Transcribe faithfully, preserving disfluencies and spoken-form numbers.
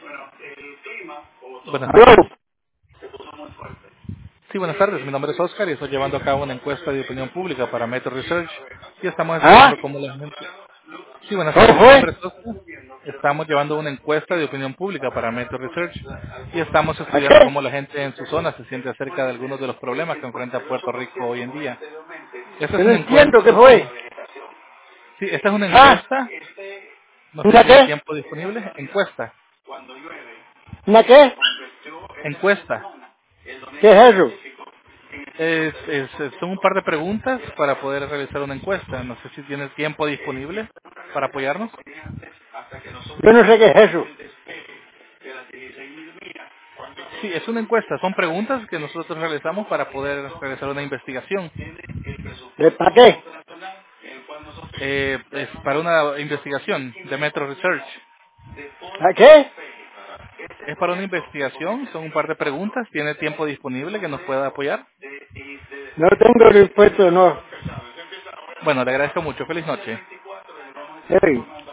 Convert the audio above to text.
Buenas ¿Aló? tardes. Sí, buenas tardes. Mi nombre es Oscar y estoy llevando a cabo una encuesta de opinión pública para Metro Research y estamos ¿Ah? estudiando cómo la gente... Sí, buenas ¿Cómo tardes. Mi fue? nombre es Oscar. Estamos llevando una encuesta de opinión pública para Metro Research y estamos ¿A estudiando qué? cómo la gente en su zona se siente acerca de algunos de los problemas que enfrenta Puerto Rico hoy en día. Esta es Yo no una entiendo encuesta... qué fue. Sí, esta es una ¿Ah? encuesta. No sé si ¿Una tiene qué? tiempo disponible. Encuesta. ¿Una qué? Encuesta. ¿Qué es eso? Es, es- es- son un par de preguntas para poder realizar una encuesta. No sé si tiene tiempo disponible para apoyarnos. Yo no sé qué es eso. Sí, es una encuesta. Son preguntas que nosotros realizamos para poder realizar una investigación. ¿De para qué? Eh, es para una investigación de Metro Research. ¿A qué? Es para una investigación. Son un par de preguntas. ¿Tiene tiempo disponible que nos pueda apoyar? No tengo respuesta, no. Bueno, le agradezco mucho. Feliz noche. Hey.